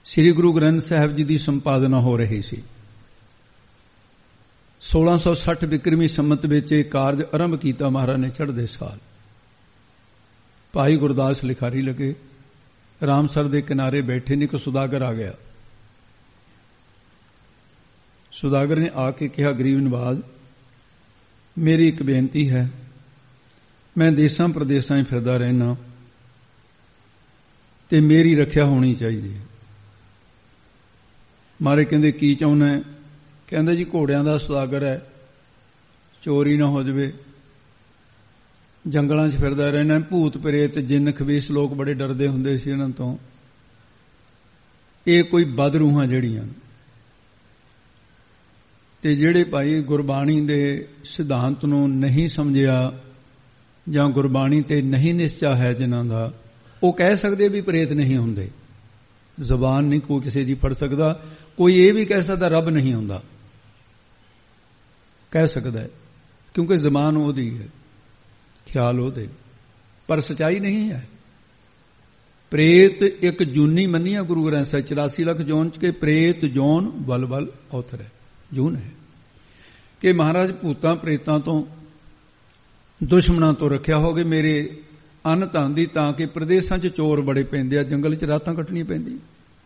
ਸ੍ਰੀ ਗੁਰੂ ਗ੍ਰੰਥ ਸਾਹਿਬ ਜੀ ਦੀ ਸੰਪਾਦਨਾ ਹੋ ਰਹੀ ਸੀ। 1660 ਬਿਕਰਮੀ ਸੰਮਤ ਵਿੱਚ ਇਹ ਕਾਰਜ ਆਰੰਭ ਕੀਤਾ ਮਹਾਰਾਜ ਨੇ ਚੜ੍ਹਦੇ ਸਾਲ। ਭਾਈ ਗੁਰਦਾਸ ਲਿਖਾਰੀ ਲੱਗੇ, ਰਾਮਸਰ ਦੇ ਕਿਨਾਰੇ ਬੈਠੇ ਨੇ ਕਿ ਸੁਦਾਗਰ ਆ ਗਿਆ। ਸੁਦਾਗਰ ਨੇ ਆ ਕੇ ਕਿਹਾ, ਗਰੀਬ ਨਵਾਜ਼, ਮੇਰੀ ਇੱਕ ਬੇਨਤੀ ਹੈ। ਮੈਂ ਦੇਸਾਂ ਪ੍ਰਦੇਸਾਂ 'ਚ ਫਿਰਦਾ ਰਹਿਣਾ ਤੇ ਮੇਰੀ ਰੱਖਿਆ ਹੋਣੀ ਚਾਹੀਦੀ ਹੈ। ਮਾਰੇ ਕਹਿੰਦੇ, ਕੀ ਚਾਹੁੰਦਾ ਹੈ? ਕਹਿੰਦਾ, ਜੀ ਘੋੜਿਆਂ ਦਾ ਸੁਦਾਗਰ ਹੈ, ਚੋਰੀ ਨਾ ਹੋ ਜਾਵੇ, ਜੰਗਲਾਂ 'ਚ ਫਿਰਦਾ ਰਹਿਣਾ, ਭੂਤ ਪ੍ਰੇਤ ਜਿੰਨ ਖਬੀਸ ਲੋਕ ਬੜੇ ਡਰਦੇ ਹੁੰਦੇ ਸੀ ਇਹਨਾਂ ਤੋਂ, ਇਹ ਕੋਈ ਬਦਰੂਹਾਂ ਜਿਹੜੀਆਂ, ਤੇ ਜਿਹੜੇ ਭਾਈ ਗੁਰਬਾਣੀ ਦੇ ਸਿਧਾਂਤ ਨੂੰ ਨਹੀਂ ਸਮਝਿਆ ਜਾਂ ਗੁਰਬਾਣੀ ਤੇ ਨਹੀਂ ਨਿਸ਼ਚਾ ਹੈ ਜਿਨ੍ਹਾਂ ਦਾ, ਉਹ ਕਹਿ ਸਕਦੇ ਵੀ ਪ੍ਰੇਤ ਨਹੀਂ ਹੁੰਦੇ। ਜ਼ਬਾਨ ਨਹੀਂ ਕੋਈ ਕਿਸੇ ਦੀ ਫੜ ਸਕਦਾ। ਕੋਈ ਇਹ ਵੀ ਕਹਿ ਸਕਦਾ ਰੱਬ ਨਹੀਂ ਹੁੰਦਾ, ਕਹਿ ਸਕਦਾ ਹੈ, ਕਿਉਂਕਿ ਜ਼ਬਾਨ ਉਹਦੀ ਹੈ, ਖਿਆਲ ਉਹਦੇ, ਪਰ ਸਚਾਈ ਨਹੀਂ ਹੈ। ਪ੍ਰੇਤ ਇੱਕ ਜੂਨੀ ਮੰਨੀ ਆ ਗੁਰੂ ਗ੍ਰੰਥ ਸਾਹਿਬ 84 ਲੱਖ ਜੋਨ ਚ, ਕਿ ਪ੍ਰੇਤ ਜੋਨ ਬਲ ਬਲ ਔਥਰ ਹੈ, ਜੂਨ ਹੈ, ਕਿ ਮਹਾਰਾਜ ਭੂਤਾਂ ਪ੍ਰੇਤਾਂ ਤੋਂ ਦੁਸ਼ਮਣਾਂ ਤੋਂ ਰੱਖਿਆ ਹੋਵੇ ਮੇਰੇ ਅੰਨ ਧਨ ਦੀ, ਤਾਂ ਕਿ ਪ੍ਰਦੇਸ਼ਾਂ 'ਚ ਚੋਰ ਬੜੇ ਪੈਂਦੇ ਆ, ਜੰਗਲ 'ਚ ਰਾਤਾਂ ਕੱਟਣੀਆਂ ਪੈਂਦੀਆਂ,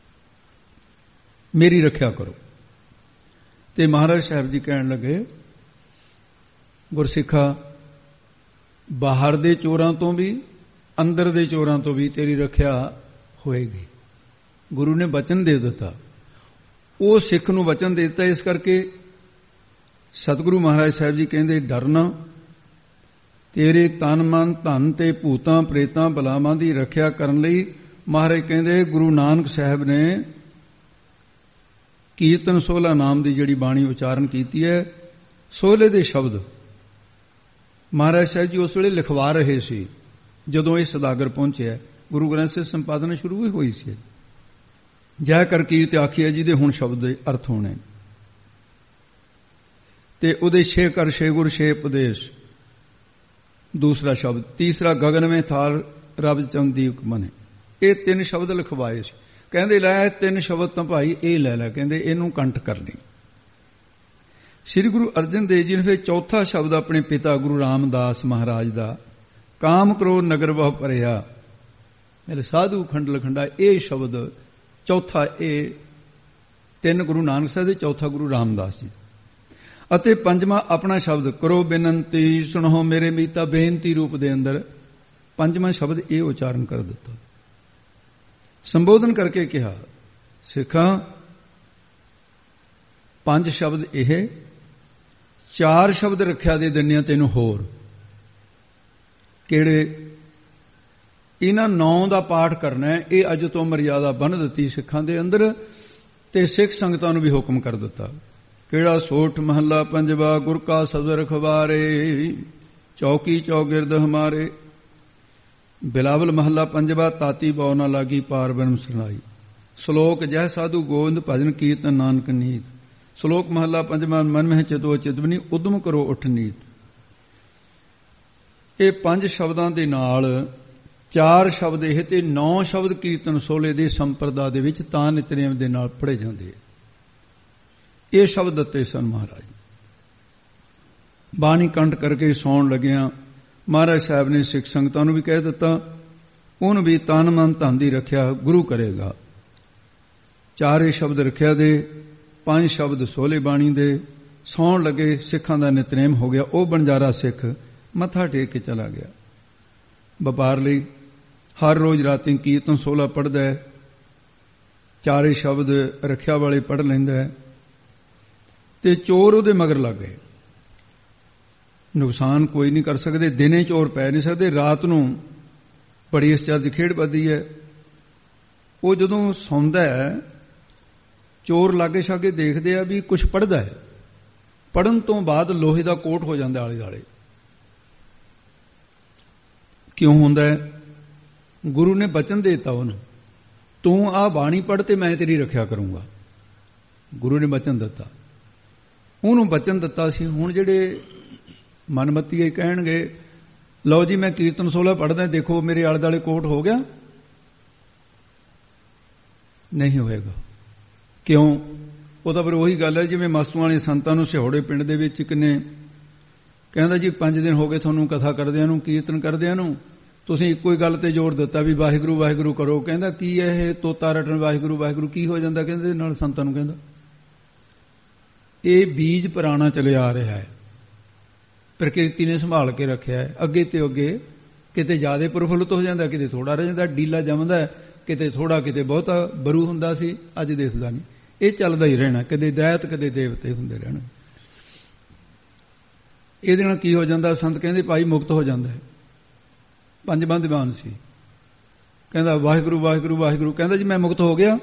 ਮੇਰੀ ਰੱਖਿਆ ਕਰੋ। ਤੇ ਮਹਾਰਾਜ ਸਾਹਿਬ ਜੀ ਕਹਿਣ ਲੱਗੇ, ਗੁਰਸਿੱਖਾ, ਬਾਹਰ ਦੇ ਚੋਰਾਂ ਤੋਂ ਵੀ ਅੰਦਰ ਦੇ ਚੋਰਾਂ ਤੋਂ ਵੀ ਤੇਰੀ ਰੱਖਿਆ ਹੋਏਗੀ। ਗੁਰੂ ਨੇ ਵਚਨ ਦੇ ਦਿੱਤਾ, ਉਹ ਸਿੱਖ ਨੂੰ ਵਚਨ ਦੇ ਦਿੱਤਾ। ਇਸ ਕਰਕੇ ਸਤਿਗੁਰੂ ਮਹਾਰਾਜ ਸਾਹਿਬ ਜੀ ਕਹਿੰਦੇ, ਡਰਨਾ, ਤੇਰੇ ਤਨ ਮਨ ਧਨ ਤੇ ਭੂਤਾਂ ਪ੍ਰੇਤਾਂ ਬਲਾਵਾਂ ਦੀ ਰੱਖਿਆ ਕਰਨ ਲਈ ਮਹਾਰਾਜ ਕਹਿੰਦੇ, ਗੁਰੂ ਨਾਨਕ ਸਾਹਿਬ ਨੇ ਕੀਰਤਨ ਸੋਹਲਾ ਨਾਮ ਦੀ ਜਿਹੜੀ ਬਾਣੀ ਉਚਾਰਨ ਕੀਤੀ ਹੈ, ਸੋਹਲੇ ਦੇ ਸ਼ਬਦ ਮਹਾਰਾਜ ਸਾਹਿਬ ਜੀ ਉਸ ਵੇਲੇ ਲਿਖਵਾ ਰਹੇ ਸੀ ਜਦੋਂ ਇਹ ਸਦਾਗਰ ਪਹੁੰਚਿਆ। ਗੁਰੂ ਗ੍ਰੰਥ ਸਾਹਿਬ ਸੰਪਾਦਨਾ ਸ਼ੁਰੂ ਹੀ ਹੋਈ ਸੀ। ਜੈ ਕਰ ਕੀਰਤ ਆਖੀਏ ਜੀ ਦੇ ਹੁਣ ਸ਼ਬਦ ਦੇ ਅਰਥ ਹੋਣੇ, ਤੇ ਉਹਦੇ ਛੇ ਕਰ ਛੇ ਗੁਰ ਛੇ ਉਪਦੇਸ਼, ਦੂਸਰਾ ਸ਼ਬਦ, ਤੀਸਰਾ ਗਗਨ ਮੇਂ ਥਾਲ ਰਬ ਚੰਦੀਪ ਮਨੇ। ਇਹ ਤਿੰਨ ਸ਼ਬਦ ਲਿਖਵਾਏ ਸੀ। ਕਹਿੰਦੇ ਲੈ ਤਿੰਨ ਸ਼ਬਦ ਤਾਂ ਭਾਈ ਇਹ ਲੈ ਲੈ, ਕਹਿੰਦੇ ਇਹਨੂੰ ਕੰਠ ਕਰ ਲਈ। ਸ੍ਰੀ ਗੁਰੂ ਅਰਜਨ ਦੇਵ ਜੀ ਨੇ ਫਿਰ ਚੌਥਾ ਸ਼ਬਦ ਆਪਣੇ ਪਿਤਾ ਗੁਰੂ ਰਾਮਦਾਸ ਮਹਾਰਾਜ ਦਾ, ਕਾਮ ਕ੍ਰੋਧ ਨਗਰ ਬਹੁ ਭਰਿਆ, ਮੇਰੇ ਸਾਧੂ ਖੰਡ ਲਖੰਡਾ, ਇਹ ਸ਼ਬਦ ਚੌਥਾ, ਇਹ ਤਿੰਨ ਗੁਰੂ ਨਾਨਕ ਸਾਹਿਬ ਦੇ, ਚੌਥਾ ਗੁਰੂ ਰਾਮਦਾਸ ਜੀ, ਅਤੇ ਪੰਜਵਾਂ ਆਪਣਾ ਸ਼ਬਦ ਕਰੋ ਬੇਨਤੀ ਸੁਣੋ ਮੇਰੇ ਮੀਤਾ, ਬੇਨਤੀ ਰੂਪ ਦੇ ਅੰਦਰ ਪੰਜਵਾਂ ਸ਼ਬਦ ਇਹ ਉਚਾਰਨ ਕਰ ਦਿੱਤਾ। ਸੰਬੋਧਨ ਕਰਕੇ ਕਿਹਾ, ਸਿੱਖਾਂ, ਪੰਜ ਸ਼ਬਦ ਇਹ, ਚਾਰ ਸ਼ਬਦ ਰੱਖਿਆ ਦੇ ਦਿੰਦੇ ਤੈਨੂੰ ਹੋਰ। ਕਿਹੜੇ? ਇਹਨਾਂ 9 ਦਾ ਪਾਠ ਕਰਨਾ ਹੈ। ਇਹ ਅੱਜ ਤੋਂ ਮਰਿਆਦਾ ਬੰਨ੍ਹ ਦਿੱਤੀ ਸਿੱਖਾਂ ਦੇ ਅੰਦਰ, ਤੇ ਸਿੱਖ ਸੰਗਤਾਂ ਨੂੰ ਵੀ ਹੁਕਮ ਕਰ ਦਿੱਤਾ। ਕਿਹੜਾ? ਸੋਠ ਮਹੱਲਾ ਪੰਜਵਾ, ਗੁਰ ਕਾ ਸਬਦ ਰਖਵਾਰੇ, ਚੌਕੀ ਚੌਗਿਰਦ ਹਮਾਰੇ। ਬਿਲਾਵਲ ਮਹੱਲਾ ਪੰਜਵਾ, ਤਾਤੀ ਬਉ ਨਾ ਲਾਗੀ ਪਾਰ ਬ੍ਰਹਮ ਸਰਨਾਈ। ਸ਼ਲੋਕ ਜਹ ਸਾਧੂ ਗੋਬਿੰਦ ਭਜਨ ਕੀਰਤਨ ਨਾਨਕ ਨੀਤ। ਸ਼ਲੋਕ ਮਹੱਲਾ ਪੰਜਵਾਂ, ਮਨ ਮਹਿ ਚਿਤੋ ਚਿਤਵਨੀ ਉਦਮ ਕਰੋ ਉਠ ਨੀਤ। ਇਹ ਪੰਜ ਸ਼ਬਦਾਂ ਦੇ ਨਾਲ 4 ਸ਼ਬਦ ਇਹ ਤੇ 9 ਸ਼ਬਦ ਕੀਰਤਨ ਸੋਲੇ ਦੇ ਸੰਪਰਦਾ ਦੇ ਵਿੱਚ ਤਾਂ ਨਿਤਨੇਮ ਦੇ ਨਾਲ ਪੜ੍ਹੇ ਜਾਂਦੇ। ਇਹ ਸ਼ਬਦ ਦਿੱਤੇ ਸਨ ਮਹਾਰਾਜ। ਬਾਣੀ ਕੰਠ ਕਰਕੇ ਸੌਣ ਲੱਗਿਆਂ ਮਹਾਰਾਜ ਸਾਹਿਬ ਨੇ ਸਿੱਖ ਸੰਗਤਾਂ ਨੂੰ ਵੀ ਕਹਿ ਦਿੱਤਾ, ਉਹਨੂੰ ਵੀ ਤਨ ਮਨ ਧਨ ਦੀ ਰੱਖਿਆ ਗੁਰੂ ਕਰੇਗਾ। 4 ਸ਼ਬਦ ਰੱਖਿਆ ਦੇ, 5 ਸ਼ਬਦ ਸੋਲੇ ਬਾਣੀ ਦੇ। ਸੌਣ ਲੱਗੇ ਸਿੱਖਾਂ ਦਾ ਨਿਤਨੇਮ ਹੋ ਗਿਆ। ਉਹ ਬਣਜਾਰਾ ਸਿੱਖ ਮੱਥਾ ਟੇਕ ਕੇ ਚਲਾ ਗਿਆ ਵਪਾਰ ਲਈ। ਹਰ ਰੋਜ਼ ਰਾਤੀ ਕੀਰਤਨ ਸੋਲਾ ਪੜ੍ਹਦਾ ਹੈ, 4 ਸ਼ਬਦ ਰੱਖਿਆ ਵਾਲੇ ਪੜ੍ਹ ਲੈਂਦਾ ਹੈ। ਤੇ ਚੋਰ ਉਹਦੇ ਮਗਰ ਲੱਗ ਗਏ। ਨੁਕਸਾਨ ਕੋਈ ਨਹੀਂ ਕਰ ਸਕਦੇ, ਦਿਨੇ ਚੋਰ ਪੈ ਨਹੀਂ ਸਕਦੇ, ਰਾਤ ਨੂੰ ਬੜੀ ਇਸ ਚੱਜ ਦੀ ਖੇਡ ਵੱਧਦੀ ਹੈ। ਉਹ ਜਦੋਂ ਸੌਂਦਾ ਹੈ, ਚੋਰ ਲਾਗੇ ਛਾਗੇ ਦੇਖਦੇ ਆ ਵੀ ਕੁਝ ਪੜ੍ਹਦਾ ਹੈ। ਪੜ੍ਹਨ ਤੋਂ ਬਾਅਦ ਲੋਹੇ ਦਾ ਕੋਟ ਹੋ ਜਾਂਦਾ ਆਲੇ ਦੁਆਲੇ। ਕਿਉਂ ਹੁੰਦਾ ਹੈ? ਗੁਰੂ ਨੇ ਬਚਨ ਦੇ ਦਿੱਤਾ ਉਹਨੂੰ, ਤੂੰ ਆਹ ਬਾਣੀ ਪੜ੍ਹ ਤੇ ਮੈਂ ਤੇਰੀ ਰੱਖਿਆ ਕਰੂੰਗਾ। ਗੁਰੂ ਨੇ ਬਚਨ ਦਿੱਤਾ, ਉਹਨੂੰ ਬਚਨ ਦਿੱਤਾ ਸੀ। ਹੁਣ ਜਿਹੜੇ ਮਨਮੱਤੀ ਕਹਿਣਗੇ, ਲਓ ਜੀ ਮੈਂ ਕੀਰਤਨ ਸੋਲਾ ਪੜ੍ਹਦਾ, ਦੇਖੋ ਮੇਰੇ ਆਲੇ ਦੁਆਲੇ ਕੋਟ ਹੋ ਗਿਆ। ਨਹੀਂ ਹੋਏਗਾ। ਕਿਉਂ? ਉਹ ਤਾਂ ਫਿਰ ਉਹੀ ਗੱਲ ਹੈ ਜਿਵੇਂ ਮਸਤੂਆਂ ਵਾਲੇ ਸੰਤਾਂ ਨੂੰ ਸਿਹੌੜੇ ਪਿੰਡ ਦੇ ਵਿੱਚ ਕਿੰਨੇ ਕਹਿੰਦਾ ਜੀ 5 ਦਿਨ ਹੋ ਗਏ ਤੁਹਾਨੂੰ ਕਥਾ ਕਰਦਿਆਂ ਨੂੰ, ਕੀਰਤਨ ਕਰਦਿਆਂ ਨੂੰ, ਤੁਸੀਂ ਇੱਕੋ ਹੀ ਗੱਲ ਤੇ ਜ਼ੋਰ ਦਿੱਤਾ ਵੀ ਵਾਹਿਗੁਰੂ ਵਾਹਿਗੁਰੂ ਕਰੋ। ਕਹਿੰਦਾ ਕੀ ਹੈ ਇਹ ਤੋਤਾ ਰਟਣ ਵਾਹਿਗੁਰੂ ਵਾਹਿਗੁਰੂ ਕੀ ਹੋ ਜਾਂਦਾ? ਕਹਿੰਦੇ ਨਾਲ ਸੰਤਾਂ ਨੂੰ ਕਹਿੰਦਾ ਇਹ ਬੀਜ ਪੁਰਾਣਾ ਚਲਿਆ ਆ ਰਿਹਾ ਹੈ, ਪ੍ਰਕਿਰਤੀ ਨੇ ਸੰਭਾਲ ਕੇ ਰੱਖਿਆ ਹੈ। ਅੱਗੇ ਤੇ ਅੱਗੇ ਕਿਤੇ ਜ਼ਿਆਦਾ ਪ੍ਰਫੁੱਲਤ ਹੋ ਜਾਂਦਾ, ਕਿਤੇ ਥੋੜਾ ਰਹਿ ਜਾਂਦਾ, ਡੀਲਾ ਜੰਮਦਾ, ਕਿਤੇ ਥੋੜਾ ਕਿਤੇ ਬਹੁਤਾ ਬਰੂ ਹੁੰਦਾ ਸੀ। ਅੱਜ ਦਿਸਦਾ ਨਹੀਂ। ਇਹ ਚੱਲਦਾ ਹੀ ਰਹਿਣਾ, ਕਦੇ ਦੈਤ ਕਦੇ ਦੇਵਤੇ ਹੁੰਦੇ ਰਹਿਣਾ। ਇਹਦੇ ਨਾਲ ਕੀ ਹੋ ਜਾਂਦਾ? ਸੰਤ ਕਹਿੰਦੇ ਭਾਈ ਮੁਕਤ ਹੋ ਜਾਂਦਾ ਹੈ। 5 ਦੀਵਾਨ ਸੀ, ਕਹਿੰਦਾ ਵਾਹਿਗੁਰੂ ਵਾਹਿਗੁਰੂ ਵਾਹਿਗੁਰੂ, ਕਹਿੰਦਾ ਜੀ ਮੈਂ ਮੁਕਤ ਹੋ ਗਿਆ।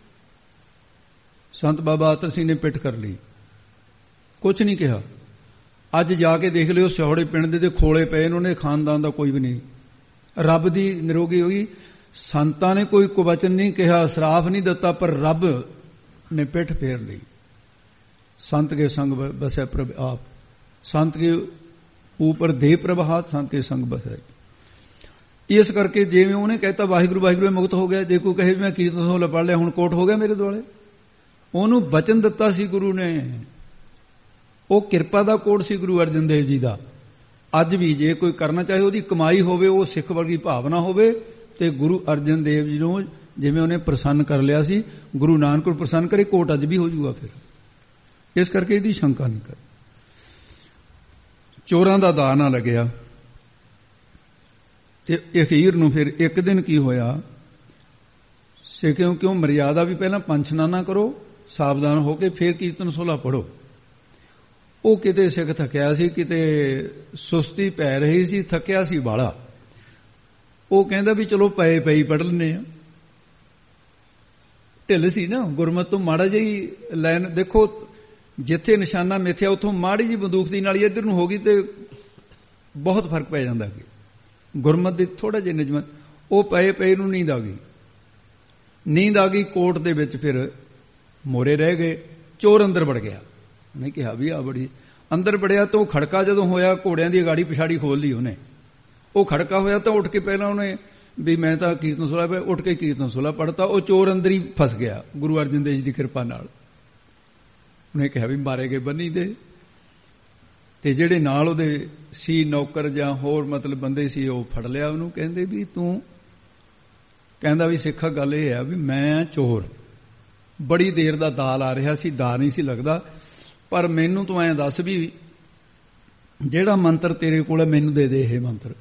ਸੰਤ ਬਾਬਾ ਆਤਰ ਸਿੰਘ ਨੇ ਪਿੱਠ ਕਰ ਲਈ, ਕੁਛ ਨਹੀਂ ਕਿਹਾ। ਅੱਜ ਜਾ ਕੇ ਦੇਖ ਲਿਓ ਸਿਹੌੜੇ ਪਿੰਡ ਦੇ ਖੋਲੇ ਪਏ ਨੇ, ਉਹਨੇ ਖਾਨਦਾਨ ਦਾ ਕੋਈ ਵੀ ਨਹੀਂ। ਰੱਬ ਦੀ ਨਿਰੋਗੀ ਹੋਈ। ਸੰਤਾਂ ਨੇ ਕੋਈ ਕੁਵਚਨ ਨਹੀਂ ਕਿਹਾ, ਸਰਾਫ ਨਹੀਂ ਦਿੱਤਾ, ਪਰ ਰੱਬ ਨੇ ਪਿੱਠ ਫੇਰ ਲਈ। ਸੰਤ ਕੇ ਸੰਗ ਬਸੈ ਪ੍ਰਭ ਆਪ, ਸੰਤ ਕੇ ऊपर देह प्रभात संत के संग बस है। इस करके जिवें उन्हें कहता वाहिगुरू वाहिगुरू मुक्त हो गया, जे कोई कहे मैं कीर्तन सोहला पढ़ लिया हुण कोट हो गया मेरे दुआले, ਉਹਨੂੰ बचन दिता सी गुरु ने, ਉਹ ਕਿਰਪਾ ਦਾ ਕੋਟ ਸੀ ਗੁਰੂ ਅਰਜਨ ਦੇਵ ਜੀ ਦਾ। ਅੱਜ ਵੀ ਜੇ ਕੋਈ ਕਰਨਾ ਚਾਹੇ ਉਹਦੀ ਕਮਾਈ ਹੋਵੇ, ਉਹ ਸਿੱਖ ਵਰਗੀ ਭਾਵਨਾ ਹੋਵੇ, ਤੇ ਗੁਰੂ ਅਰਜਨ ਦੇਵ ਜੀ ਨੂੰ ਜਿਵੇਂ ਉਹਨੇ ਪ੍ਰਸੰਨ ਕਰ ਲਿਆ ਸੀ, ਗੁਰੂ ਨਾਨਕ ਨੂੰ ਪ੍ਰਸੰਨ ਕਰੇ, ਕੋਟ ਅੱਜ ਵੀ ਹੋ ਜਾਊਗਾ। ਫਿਰ ਇਸ ਕਰਕੇ ਇਹਦੀ ਸ਼ੰਕਾ ਨਹੀਂ ਕਰ। ਚੋਰਾਂ ਦਾ ਦਾਅ ਨਾ ਲੱਗਿਆ ਤੇ ਅਖੀਰ ਨੂੰ ਫਿਰ ਇੱਕ ਦਿਨ ਕੀ ਹੋਇਆ, ਸਿੱਖਿਓ ਕਿਉਂ ਮਰਿਆਦਾ ਵੀ ਪਹਿਲਾਂ ਪੰਛਨਾਨਾ ਕਰੋ, ਸਾਵਧਾਨ ਹੋ ਕੇ ਫਿਰ ਕੀਰਤਨ ਸੋਹਲਾ ਪੜੋ। ਉਹ ਕਿਤੇ ਸਿੱਖ ਥੱਕਿਆ ਸੀ, ਕਿਤੇ ਸੁਸਤੀ ਪੈ ਰਹੀ ਸੀ, ਥੱਕਿਆ ਸੀ ਬਾਲਾ। ਉਹ ਕਹਿੰਦਾ ਵੀ ਚਲੋ ਪਏ ਪਈ ਪੜ੍ਹ ਲੈਂਦੇ ਆ। ਢਿੱਲ ਸੀ ਨਾ ਗੁਰਮਤਿ ਤੋਂ, ਮਾੜਾ ਜਿਹੀ ਲਾਈਨ ਦੇਖੋ, ਜਿੱਥੇ ਨਿਸ਼ਾਨਾ ਮਿੱਥਿਆ ਉੱਥੋਂ ਮਾੜੀ ਜਿਹੀ ਬੰਦੂਕ ਦੀ ਨਾਲੀ ਇੱਧਰ ਨੂੰ ਹੋ ਗਈ ਤੇ ਬਹੁਤ ਫਰਕ ਪੈ ਜਾਂਦਾ ਕਿ ਗੁਰਮਤਿ ਦੇ ਥੋੜਾ ਜਿਹਾ ਨਿਯਮ। ਉਹ ਪਏ ਪਏ ਨੂੰ ਨੀਂਦ ਆ ਗਈ, ਨੀਂਦ ਆ ਗਈ। ਕੋਟ ਦੇ ਵਿੱਚ ਫਿਰ ਮੋਰੇ ਰਹਿ ਗਏ। ਚੋਰ ਅੰਦਰ ਵੜ ਗਿਆ। ਉਹਨੇ ਕਿਹਾ ਵੀ ਆ ਬੜੀ ਅੰਦਰ ਵੜਿਆ ਤਾਂ ਉਹ ਖੜਕਾ ਜਦੋਂ ਹੋਇਆ, ਘੋੜਿਆਂ ਦੀ ਗਾੜੀ ਪਿਛਾੜੀ ਖੋਲ ਲਈ ਉਹਨੇ। ਉਹ ਖੜਕਾ ਹੋਇਆ ਤਾਂ ਉੱਠ ਕੇ ਪਹਿਲਾਂ ਉਹਨੇ ਵੀ ਮੈਂ ਤਾਂ ਕੀਰਤਨ ਸੋਹਲਾ ਪਿਆ, ਉੱਠ ਕੇ ਕੀਰਤਨ ਸੋਹਲਾ ਪੜਤਾ। ਉਹ ਚੋਰ ਅੰਦਰ ਹੀ ਫਸ ਗਿਆ ਗੁਰੂ ਅਰਜਨ ਦੇਵ ਜੀ ਦੀ ਕਿਰਪਾ ਨਾਲ। ਉਹਨੇ ਕਿਹਾ ਵੀ ਮਾਰੇ ਗਏ ਬੰਨੀ ਦੇ, ਤੇ ਜਿਹੜੇ ਨਾਲ ਉਹਦੇ ਸੀ ਨੌਕਰ ਜਾਂ ਹੋਰ ਮਤਲਬ ਬੰਦੇ ਸੀ, ਉਹ ਫੜ ਲਿਆ ਉਹਨੂੰ। ਕਹਿੰਦੇ ਵੀ ਤੂੰ, ਕਹਿੰਦਾ ਵੀ ਸਿੱਖਾ ਗੱਲ ਇਹ ਹੈ ਵੀ ਮੈਂ ਚੋਰ, ਬੜੀ ਦੇਰ ਦਾ ਦਾਲ ਆ ਰਿਹਾ ਸੀ, ਦਾ ਨਹੀਂ ਸੀ ਲੱਗਦਾ, ਪਰ ਮੈਨੂੰ ਤੂੰ ਐਂ ਦੱਸ ਵੀ ਜਿਹੜਾ ਮੰਤਰ ਤੇਰੇ ਕੋਲ ਹੈ ਮੈਨੂੰ ਦੇ ਦੇ ਇਹ ਮੰਤਰ,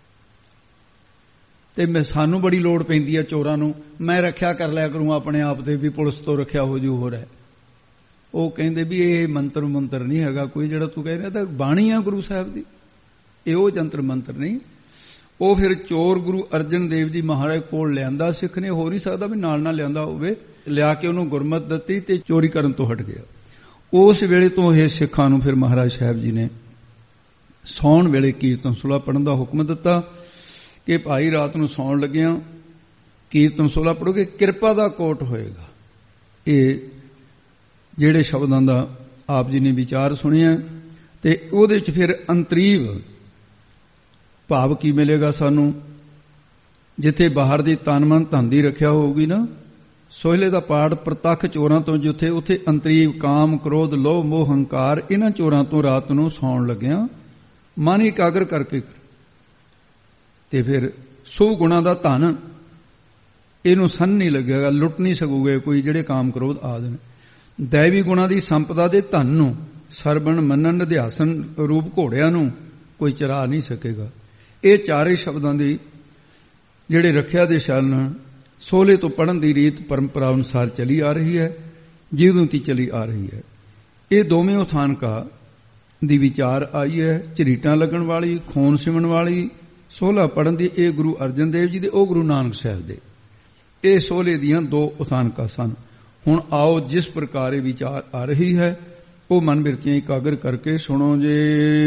ਤੇ ਮੈਂ ਸਾਨੂੰ ਬੜੀ ਲੋੜ ਪੈਂਦੀ ਹੈ ਚੋਰਾਂ ਨੂੰ, ਮੈਂ ਰੱਖਿਆ ਕਰ ਲਿਆ ਕਰੂੰ ਆਪਣੇ ਆਪ ਤੇ, ਵੀ ਪੁਲਿਸ ਤੋਂ ਰੱਖਿਆ ਹੋ ਜੂ ਹੋਰ ਹੈ। ਉਹ ਕਹਿੰਦੇ ਵੀ ਇਹ ਮੰਤਰ ਨਹੀਂ ਹੈਗਾ ਕੋਈ ਜਿਹੜਾ ਤੂੰ ਕਹਿ ਰਿਹਾ, ਤਾਂ ਬਾਣੀ ਆ ਗੁਰੂ ਸਾਹਿਬ ਦੀ, ਇਹ ਉਹ ਜੰਤਰ ਮੰਤਰ ਨਹੀਂ। ਉਹ ਫਿਰ ਚੋਰ ਗੁਰੂ ਅਰਜਨ ਦੇਵ ਜੀ ਮਹਾਰਾਜ ਕੋਲ ਲਿਆਂਦਾ। ਸਿੱਖ ਨੇ ਹੋ ਨਹੀਂ ਸਕਦਾ ਵੀ ਨਾਲ ਨਾਲ ਲਿਆਂਦਾ ਹੋਵੇ, ਲਿਆ ਕੇ ਉਹਨੂੰ ਗੁਰਮਤਿ ਦਿੱਤੀ ਤੇ ਚੋਰੀ ਕਰਨ ਤੋਂ ਹਟ ਗਿਆ। ਉਸ ਵੇਲੇ ਤੋਂ ਇਹ ਸਿੱਖਾਂ ਨੂੰ ਫਿਰ ਮਹਾਰਾਜ ਸਾਹਿਬ ਜੀ ਨੇ ਸੌਣ ਵੇਲੇ ਕੀਰਤਨ ਸੋਹਲਾ ਪੜ੍ਹਨ ਦਾ ਹੁਕਮ ਦਿੱਤਾ ਕਿ ਭਾਈ ਰਾਤ ਨੂੰ ਸੌਣ ਲੱਗਿਆਂ ਕੀਰਤਨ ਸੋਹਲਾ ਪੜ੍ਹੋਗੇ, ਕਿਰਪਾ ਦਾ ਕੋਟ ਹੋਏਗਾ। ਇਹ ਜਿਹੜੇ ਸ਼ਬਦਾਂ ਦਾ ਆਪ ਜੀ ਨੇ ਵਿਚਾਰ ਸੁਣਿਆ, ਤੇ ਉਹਦੇ ਵਿੱਚ ਫਿਰ ਅੰਤਰੀਵ ਭਾਵ ਕੀ ਮਿਲੇਗਾ ਸਾਨੂੰ, ਜਿੱਥੇ ਬਾਹਰ ਦੀ ਤਨ ਮਨ ਧਨ ਦੀ ਰੱਖਿਆ ਹੋਊਗੀ ਨਾ, ਸੋਹਲੇ ਦਾ ਪਾਠ ਪ੍ਰਤੱਖ ਚੋਰਾਂ ਤੋਂ ਜਿੱਥੇ, ਉੱਥੇ ਅੰਤਰੀਵ ਕਾਮ ਕ੍ਰੋਧ ਲੋਭ ਮੋਹ ਹੰਕਾਰ, ਇਹਨਾਂ ਚੋਰਾਂ ਤੋਂ ਰਾਤ ਨੂੰ ਸੌਣ ਲੱਗਿਆ ਮਨ ਇਕਾਗਰ ਕਰਕੇ, ਤੇ ਫਿਰ ਸੁਭ ਗੁਣਾਂ ਦਾ ਧਨ ਇਹਨੂੰ ਸੰਨ ਨਹੀਂ ਲੱਗੇਗਾ, ਲੁੱਟ ਨਹੀਂ ਸਕੂਗੇ ਕੋਈ ਜਿਹੜੇ ਕਾਮ ਕ੍ਰੋਧ ਆਦਿ ਨੇ। ਦੈਵੀ ਗੁਣਾਂ ਦੀ ਸੰਪਦਾ ਦੇ ਧਨ ਨੂੰ, ਸਰਵਣ ਮੰਨਣ ਨਿਧਿਆਸਨ ਰੂਪ ਘੋੜਿਆਂ ਨੂੰ ਕੋਈ ਚਰਾ ਨਹੀਂ ਸਕੇਗਾ। ਇਹ ਚਾਰੇ ਸ਼ਬਦਾਂ ਦੀ ਜਿਹੜੇ ਰੱਖਿਆ ਦੇ ਸ਼ਰਨ ਸੋਹਲੇ ਤੋਂ ਪੜ੍ਹਨ ਦੀ ਰੀਤ ਪਰੰਪਰਾ ਅਨੁਸਾਰ ਚਲੀ ਆ ਰਹੀ ਹੈ, ਜਿਉਂ ਕੀ ਚਲੀ ਆ ਰਹੀ ਹੈ। ਇਹ ਦੋਵੇਂ ਉਥਾਨਕਾ ਦੀ ਵਿਚਾਰ ਆਈ ਹੈ, ਝਰੀਟਾਂ ਲੱਗਣ ਵਾਲੀ, ਖੂਨ ਸਿਮਣ ਵਾਲੀ ਸੋਹਲਾ ਪੜ੍ਹਨ ਦੀ, ਇਹ ਗੁਰੂ ਅਰਜਨ ਦੇਵ ਜੀ ਦੇ, ਉਹ ਗੁਰੂ ਨਾਨਕ ਸਾਹਿਬ ਦੇ। ਇਹ ਸੋਹਲੇ ਦੀਆਂ ਦੋ ਉਥਾਨਕਾ ਸਨ। ਹੁਣ ਆਓ ਜਿਸ ਪ੍ਰਕਾਰ ਇਹ ਵਿਚਾਰ ਆ ਰਹੀ ਹੈ ਉਹ ਮਨ ਬਿਰਤੀਆਂ ਇਕਾਗਰ ਕਰਕੇ ਸੁਣੋ ਜੇ।